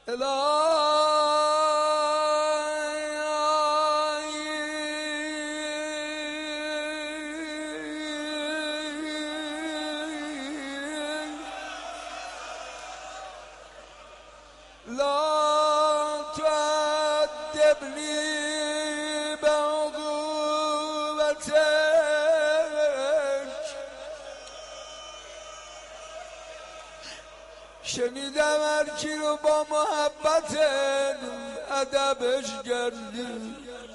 لا تعذبني بعقوبتك. شنیدم هر کی رو با محبت ادبش کردی،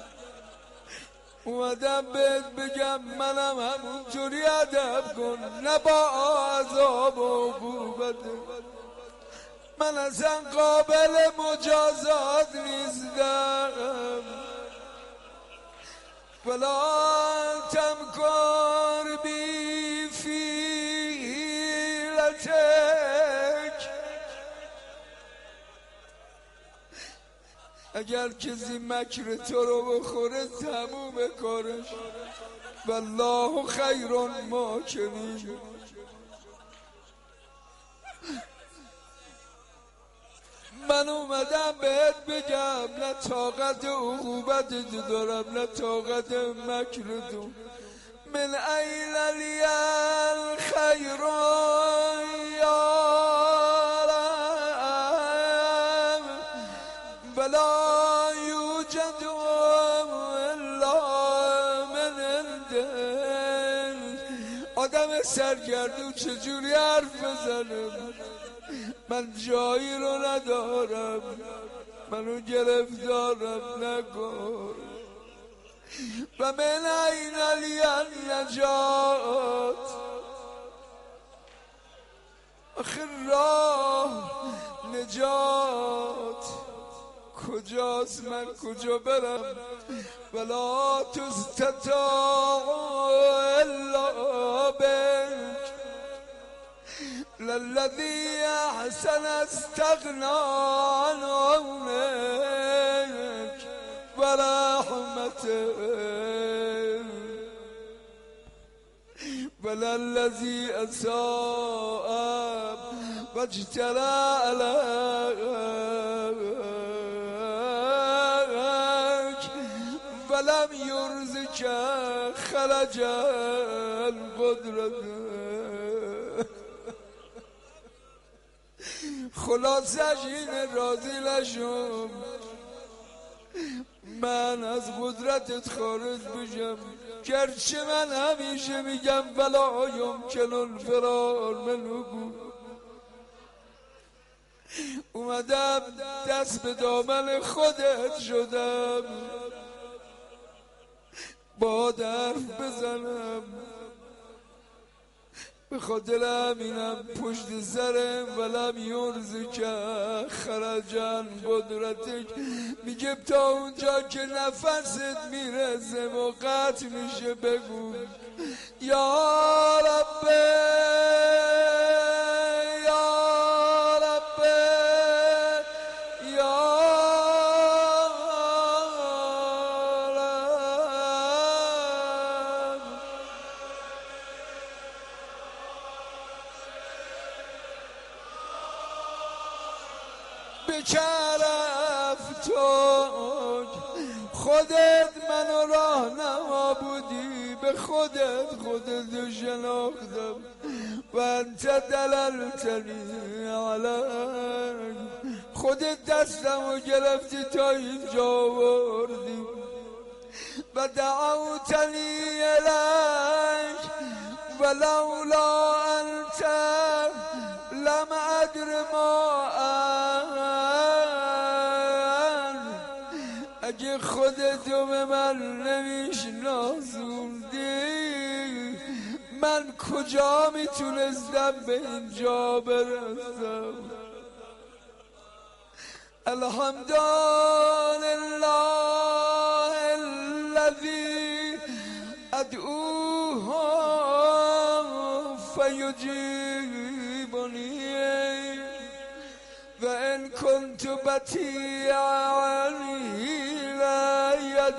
اومدم بهت بگم منم همونطوری ادب کن، نه با عذاب و عقوبتك. من اصلا قابل مجازات نیستم. فلا تمکر بی فیلتک. اگر کسی مکر تو رو بخوره تموم کارش. والله خیر ماکرین. من اومدم بهت بگم نه طاقت عقوبت تو دارم نه طاقت مکر تو. من این لی الخیر یارم ولا یوجد الا من عندک. آدم سرگردون چجوری حرف بزنه؟ من جایی رو ندارم، منو گرفتارم نکن. و من این لی النجات. آخه راه نجات کجاست؟ من کجا برم؟ ولا تستطاع الا بک. للذي احسن استغنى عنك ورحمته وللذي اساء واجترى عليك ولم يرزق خرج القدرة. خلاصش اینه راضی نشم من از قدرتت خارج بشم، گرچه من همیشه میگم ولا یمکن الفرار منه. اومدم دست به دامن خودت شدم، با حرف بزنم. به خاطر همینم پشت سرم ولم یرزق خرجن قدرتک. میگه تا اونجا که نفست میرسه و قطع میشه بگو یا رب یا رب یا بکرف تو خودت منو راهنما بودی، به خودت رو شناختم. و انت دللتنی علیک. خودت دستمو گرفتی تا اینجا آوردی. و دعوتنی الیک ولولا انت لم ادر ما اگه خودتو به من نمیشناسوندی من کجا میتونستم به اینجا برسم؟ الحمدلله الذی ادعوه فیجیبنی و ان کنت بطیعا لا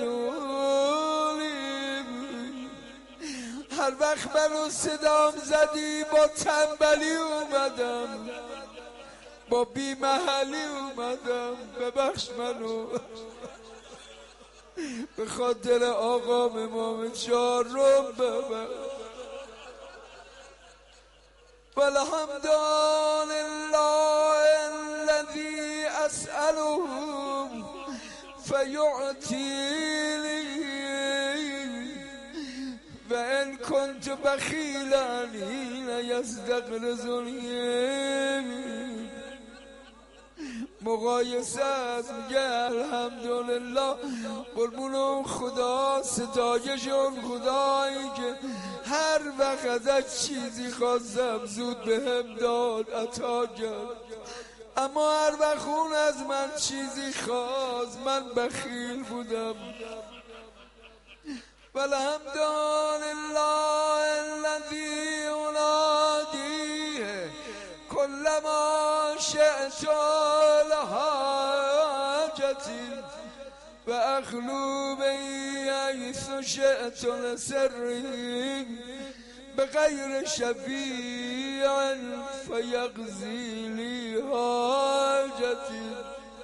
یدعونی. هر وقت منو صدام زدی با تنبلی اومدم، با بی محلی اومدم، ببخش منو، به خاطر آقا امام چهارم ببخش. والحمد لله الذي أسأله فيعطيني وإن كنت بخيلا حين يستغرزني. مقایسه است، میگه الحمدلله، قربون اون خدا، ستایش اون خدایی که هر وقت ازش چیزی خواستم زود بهم داد، عطا کرد. اما هر وقت اون از من چیزی خواست من بخیل بودم. والحمد لله الذي انادیه كلما شئت لحاجتي واخلو بي حيث شئت لسري بغير شفيع فيقضي لي حاجتي.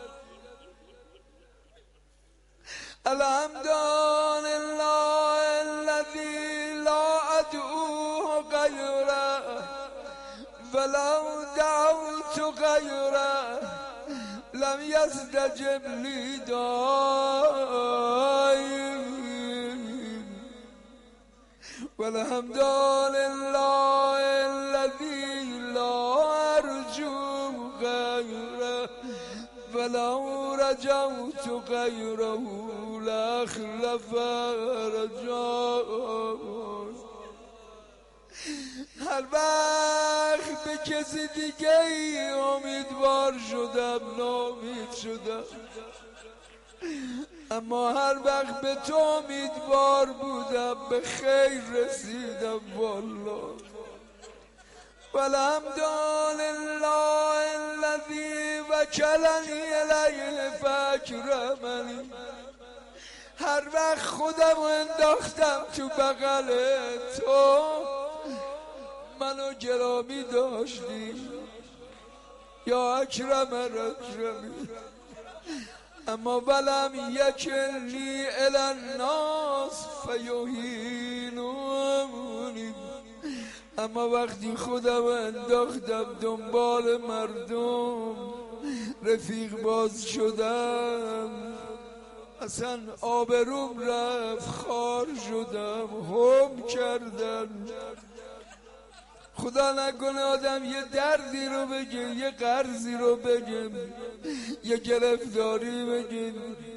الحمد لله الذي لا أدعوه غيره ولو دعوت غيره لم يستجب لي داعي. والحمد لله الذي لا أرجو غيره ولو رجوت غيره لأخلف رجاء. هر وقت به کسی دیگه ای امیدوار شدم ناامید شدم، اما هر وقت به تو امیدوار بودم به خیر رسیدم والله. والحمد لله الذي وكلني الیه فاکرمنی. هر وقت خودم انداختم تو بغل تو منو گرامی داشتی یا اکرم الاکرمین. اما ولم یکلنی الی الناس فیهینونی. اما وقتی خودم انداختم دنبال مردم رفیق باز شدم، اصلا آبروم رفت، خار شدم، هم کردن. خدا نکنه آدم یه دردی رو بگه، یه قرضی رو بگه، یه گرفتاری بگه،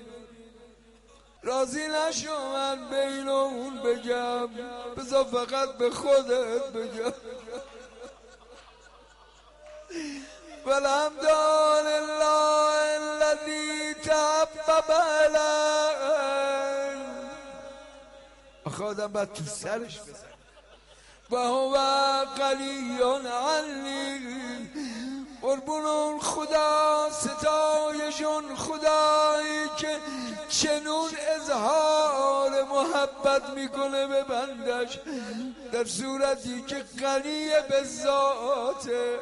راضی نشو من بین اون بگم، بذار فقط به خودت بگم. والحمد لله الذي تحبب علی. آخه آدم باید تو سرش بزن. و هو غنی عنی. قربون اون خدا، ستایش اون خدایی که چنون اظهار محبت میکنه به بندش در صورتی که غنی به ذاته.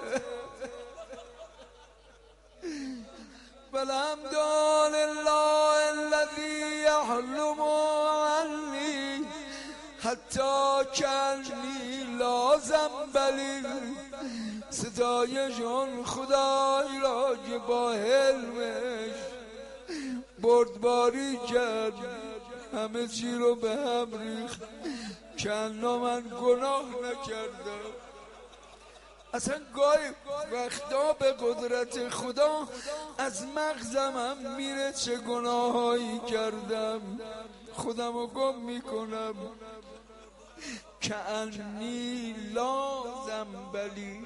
والحمد لله الذي يحلم عني حتی کنی لازم بلی. ستایش اون خدایی را که با علمش بردباری کرد، همه چی رو به هم ریخت کنا من گناه نکردم. اصلا گاهی وقتا به قدرت خدا از مغزم هم میره چه گناهایی کردم، خودم رو گم میکنم. کعنی لازم بلی.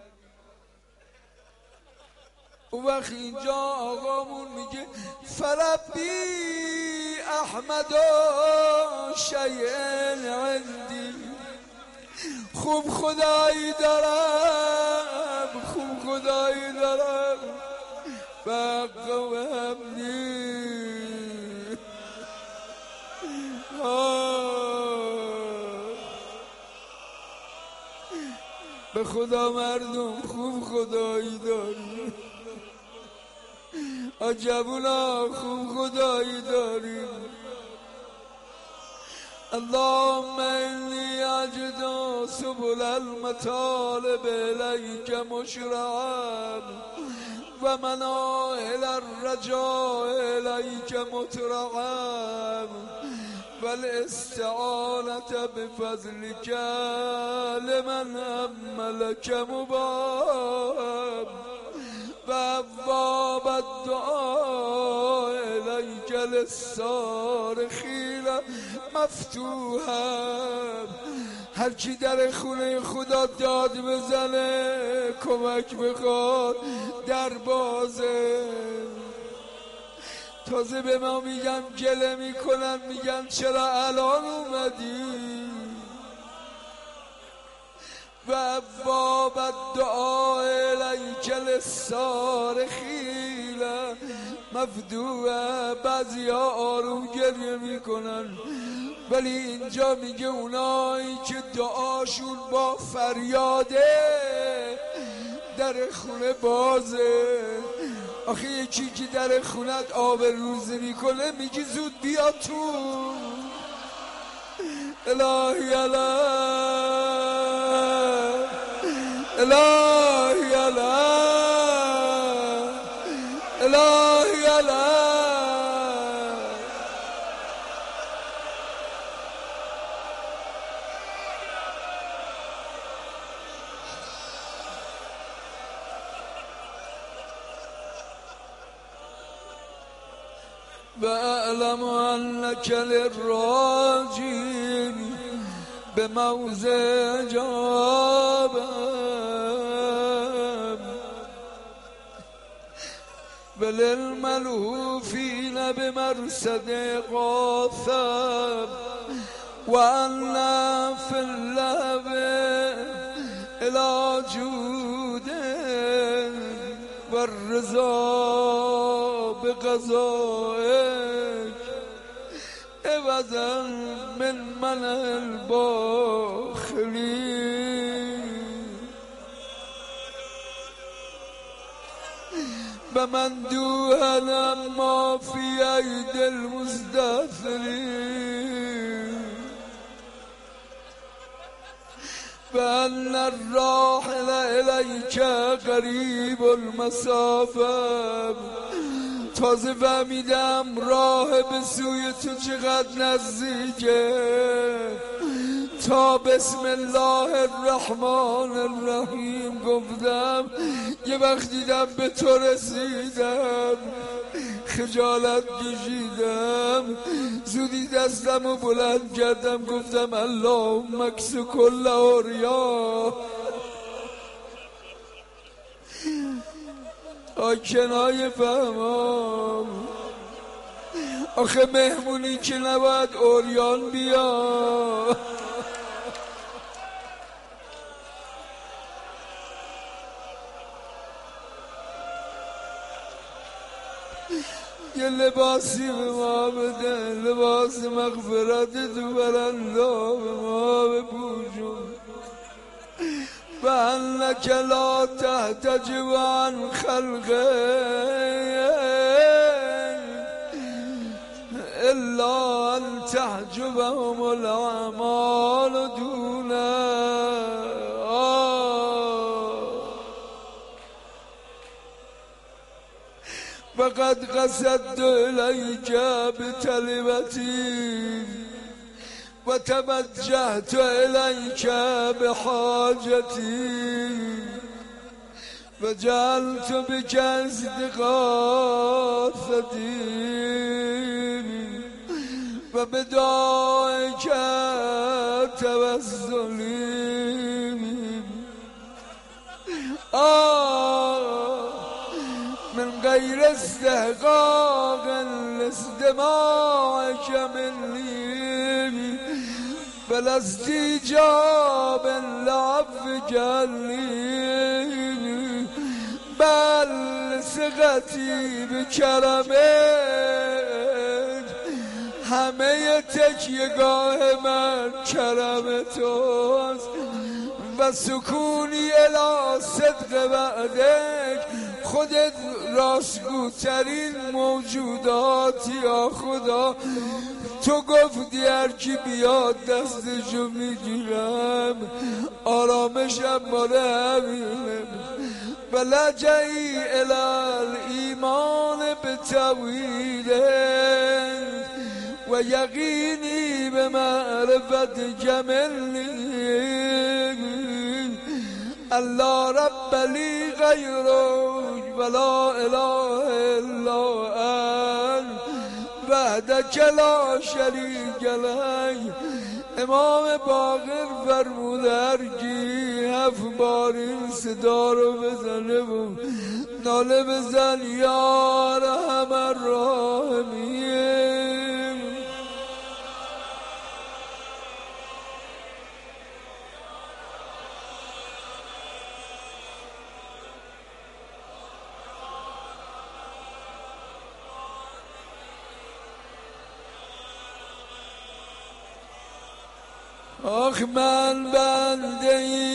اون وقت اینجا آقامون میگه فربی احمد شیئن عندی. خوب خدایی دارم، خوب خدایی دارم، بقا و همنی. به خدا مردم خوب خدایی داریم. جوونا خوب خدایی داریم. اللهم انی اجد سبل المطالب الیک مشرعا و مناهل الرجاء الیک مترعا والاستعانة بفضلك لمن أملك مباب وأبواب الدعاء إليك للصارخين مفتوحا. هر کی در خونه خدا داد بزنه کمک بخواد در بازه. تازه به ما میگن گله میکنن، میگن چرا الان اومدی؟ و ابواب الدعاء الیک للصارخین مفتوحا. بعضیا آروم گریه میکنن، ولی اینجا میگه اونایی که دعاشون با فریاده در خونه بازه. آخه یکی که در خونت آب روزی میکنه میگی زود بیا تو. الهی الهی الهی الهی الهی واعلم انك للراجين بموضع جاب وللملهوفين بمرصد غاثب وأن في اللهب إلى جود والرضا بقضائك عوضا من منع الباخلين بمندوحا ما في أيدي المستثمرين بأن الراحل إليك قریب المسافه. تازه فهمیدم راه به سوی تو چقدر نزدیکه. تا بسم الله الرحمن الرحیم گفتم یه وقت دیدم به تو رسیدم، خجالت کشیدم، زودی دستمو بلند کردم گفتم اللهم اکس کل اوریا. کنایه فهمم. آخه مهمونی که نباید اوریان بیا. یه لباسی به ما بده، لباس مغفرت تو برندا به ما بپوشون. و انک لا تحتجب عن خلقه الا ان تحجبهم الاعمال دونه. فقد قصدت الیک بطلبتی و توجهت الیک بحاجتی و جعلت بک استغاثتی و بدعائک توسلی. من غیر استحقاق لاستماعک منی بل استیجاب لعفوک عنی بل ثقتی بکرمت. همه تکیهگاه من کرم توست و سکونی الی صدق وعدک خودت راستگوترین موجوداتی یا خدا. تو گفتی هر کی بیاد دستشو میگیرم، آرامشم مال همینه. بلجئی الالایمان بتویله و یقینی به معرفت جملی. الله رب لی غیرک ولا اله الا انت وحدک لا شریک لک. امام باقر فرموده هر کی 7 بار این صدا رو بزنه و ناله بزن یا ارحم الراحمین. آخ من بنده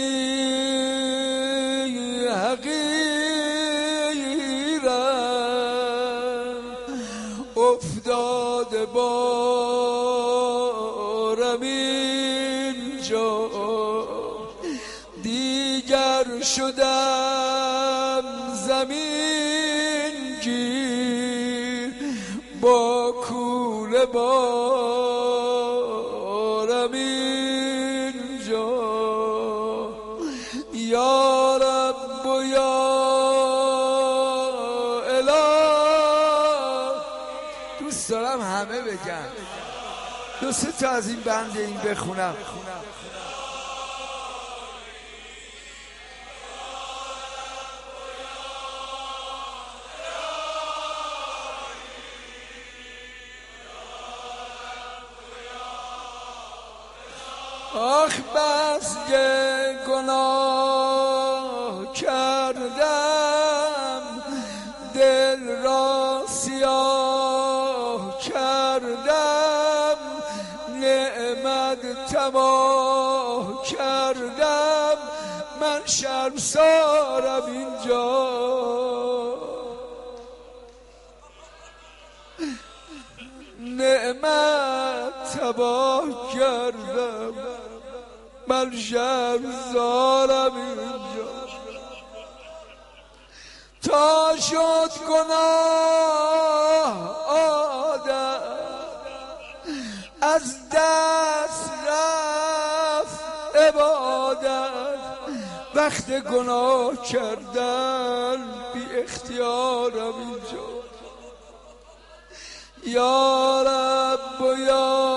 حقیرم، افتاده بارم اینجا، دیگر شدم زمین گیر، با کوله بارم اینجا. یا رب و یا اله. دوست دارم همه بگن، 2-3 تا از این بنده این بخونم. آخ بس که گناه کردم، دل را سیاه کردم، نعمت تباه کردم، من شرمسارم اینجا. نعمت تباه کردم، من شرمسارم اینجا. تا شد گناه آدم، از دست رفت عبادت، وقت گناه کردن بی اختیارم اینجا. یا رب و یا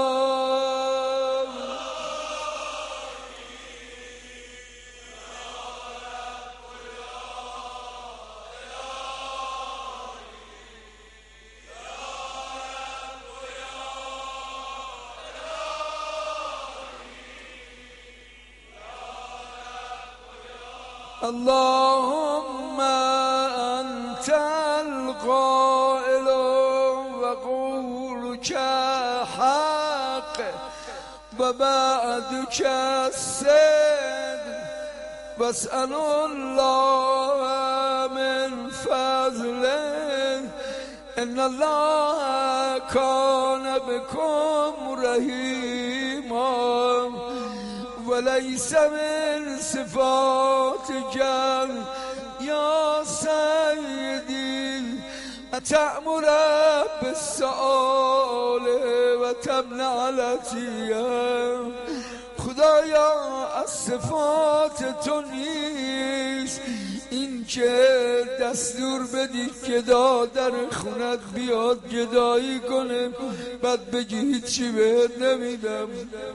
اللهم انت القائل و قولك حق و بعدك الصدق واسأل الله من فضله ان الله كان بكم رحيما وليس من صفاتك يا سيدي أتأمر بالسؤال وتمنع العطية. خدایا از صفات تو نیست این که دستور بدی گدا در خونت بیاد گدایی کنه بعد بگی هیچی بهت نمیدم.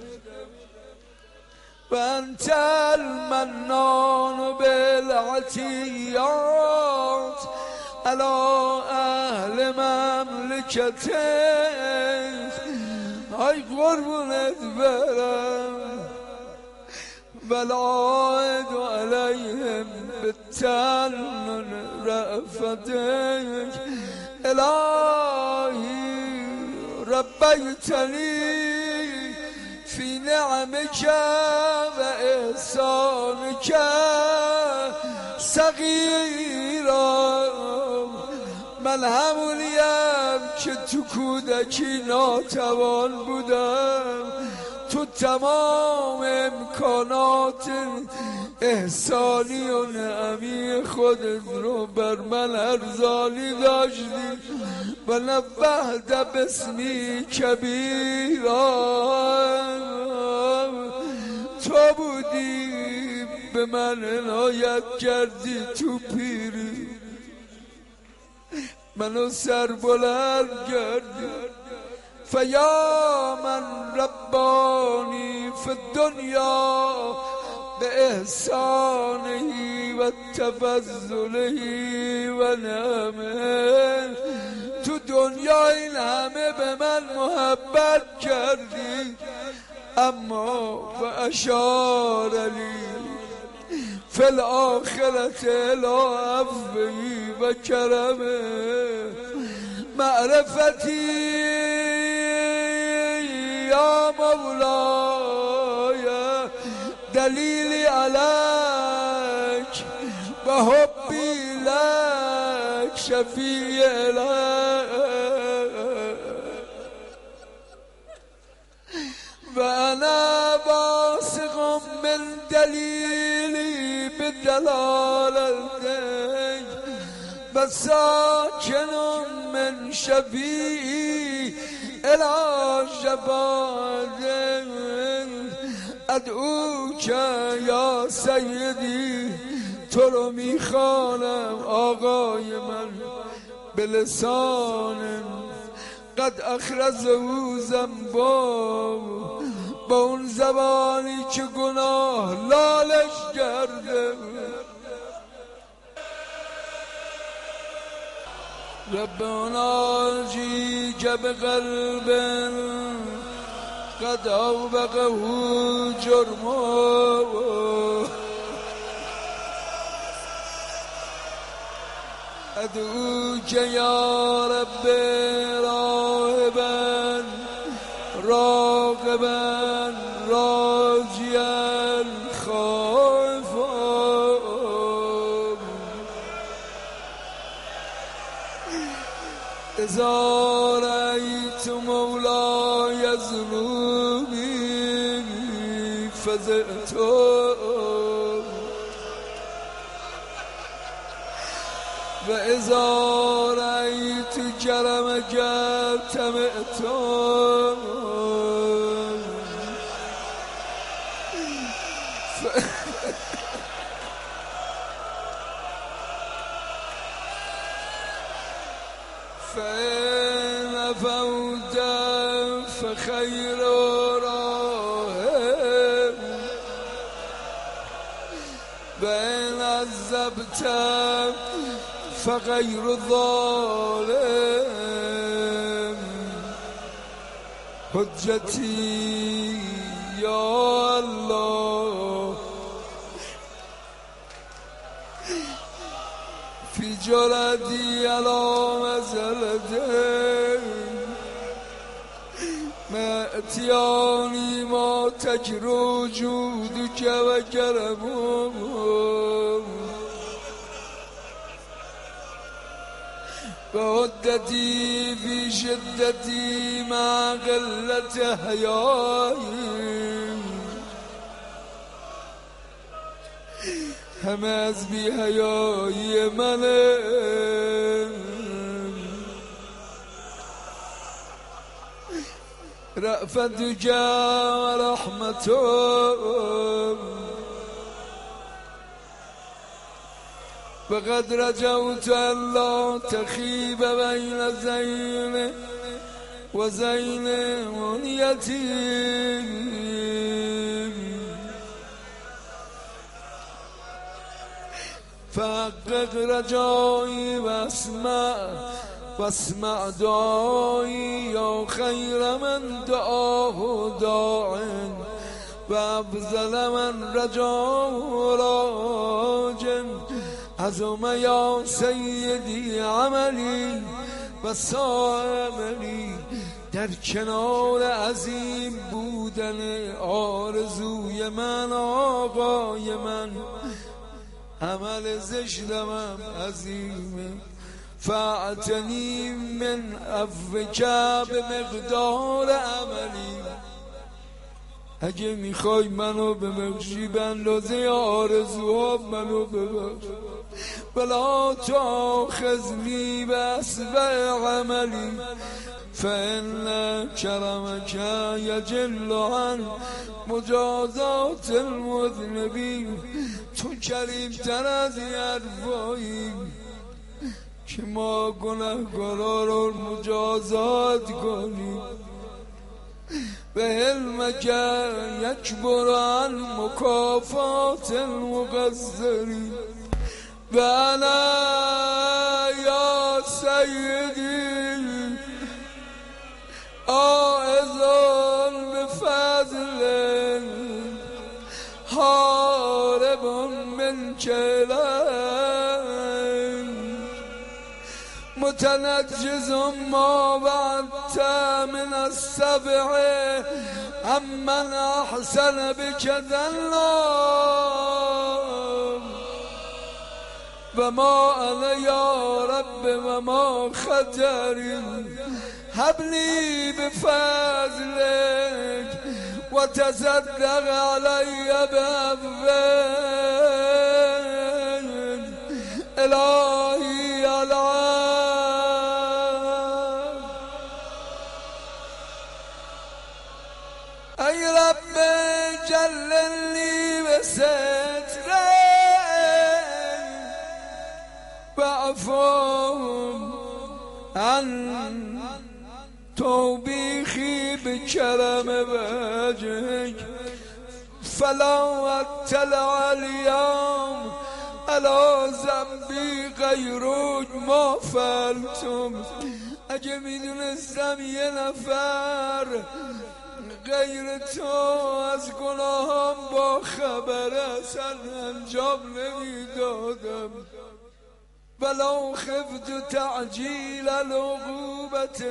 و انت المنان بالعطیات علی اهل مملکتک. ای قربونت برم والعائد علیهم بالتن رأفتک. الهی ربیتنی فی نعمک و احسانک صغیرا من همونیم که تو کودکی ناتوان بودم، تو تمام امکانات احسانی و نعمی خودت رو بر من ارزانی داشتی و نبهت باسمی کبیرا. تو بودی به من عنایت کردی تو پیری، منو سربلند کردی. فیا من ربانی فی الدنیا به احسانهی و تفضلهی و نعمه. تو دنیا این همه به من محبت کردی، اما و اشار لی فی الاخرت الی عفوی و کرمه. معرفتی یا مولای دلیلی علیک و حبی لک شفیع لک و انا واثق من دلیلی بدلالتک و ساکن من شفیعی الی شفاعتک. ادعوک یا سیدی، تو رو میخوانم آقای من به لسان قد اخرزه ذنبا، با اون زبانی که گناه لالش کرده. ربنا جیک بقلب قد اوبقه جرما، ادعوک یا رب راهبا راغبا راجیا خائفا. اذا رأیت مولای ذنوبی فزعت و اذا رأیت کرمک طمعت. فإن فوت فخير راهب وإن عذبت فغير ظالم. حجتي يا الله في جردي على مزلتي، ما اتياني ما تجرو جودك وكرمك وعدتي في شدتي مع قلة حیایی. همه از بی حیایی منه، رأفتك و رحمتك وقد رجوت ألا تخيب بين زين وزين منيتي. فحقق رجائي واسمع دعائي يا خير من دعاه داع وأفضل من رجاه راج. عظم یا سیدی عملی و سائملی در کنار عظیم بودن آرزوی من آقای من عمل زشتم عظیمه فاعتنی من عفوک به مقدار عملی اگه میخوای منو ببخشی به اندازه آرزوها منو ببخش ولا تأخذنی بأسوأ عملی فإن کرمک یجل عن مجازات المذنبین تو کریمتر از این حرفایی که ما گناهکارا رو مجازات کنیم به علمک یکبر عن مکافات المقصرین و انا یا سیدی عائذ بفضل حارب من متنجز ما وعدت من السبع عمن احسن بك ذلا و ما انا یا رب و ما خطری هب لی بفضلک و تصدق علی بعفوک الهی ای رب جللی بسترک وعفو عن توبیخی بکرم وجهک فلا اطلع اليوم على ذنبی غیرک ما فعلتم اگه میدونستم یه نفر غیر تو از گناهام با خبر اصلا انجام نمیدادم ولو خفت تعجیل العقوبة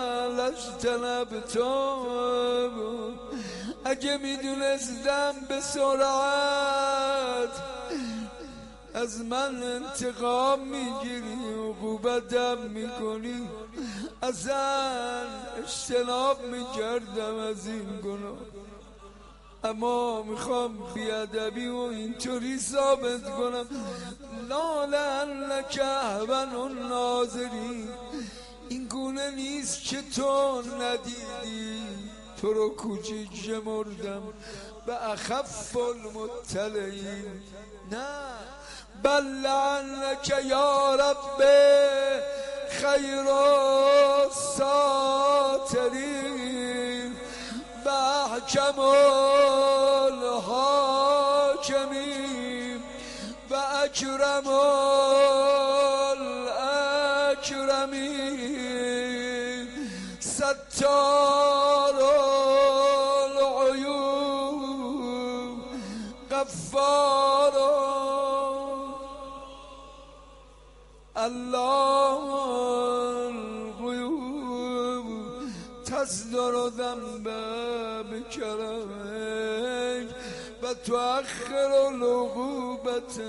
لاجتنبتم اگه میدونستم به سرعت از من انتقام میگیری عقوبتم میکنی اصلا اجتناب میکردم از این گناه اما میخوام بیادبی و اینطوری ثابت کنم لا لعلک اهون الناظرین این گونه نیست که تو ندیدی تو رو کوچیک شمردم به اخف المطلعین نه بل لعلک یا رب خیر الساترین و احکم الحاکمین و اکرم الاکرمین ستار العیوب غفار الله الغیوب تصدر ذنب بکرمک و تؤخر العقوبة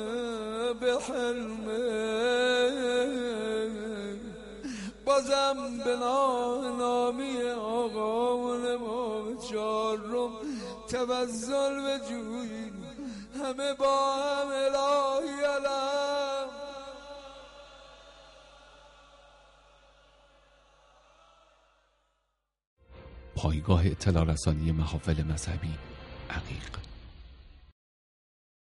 بحلمک بازم به نامی آقا و امام چهارم توسل بجویید همه با هم الهی علم پایگاه اطلاع رسانی محافل مذهبی عقیق